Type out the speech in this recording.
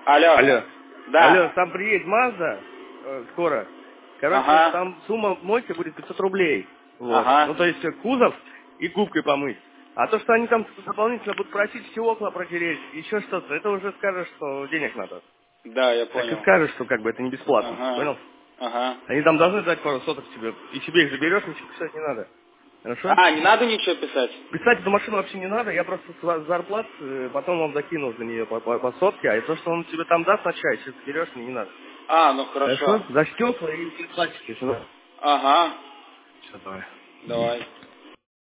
Алло. Алло. Да. Алло, там приедет Мазда скоро. Короче, Ага. там сумма мойки будет 500 рублей. Вот. Ага. Ну, то есть кузов и губкой помыть. А то, что они там дополнительно будут просить все окна протереть, еще что-то, это уже скажешь, что денег надо. Да, я Так и понял. скажешь, что как бы это не бесплатно. Ага. Понял? Ага. Они там должны дать пару соток тебе. И себе их заберешь, ничего писать не надо. Хорошо? А, не надо ничего писать? Писать эту машину вообще не надо, я просто с зарплат потом вам закину за нее по сотке, а то, что он тебе там даст на чай, сейчас берешь, мне не надо. А, ну хорошо. Хорошо? За стекла и пластик, если надо. Ага. Все, давай. Давай.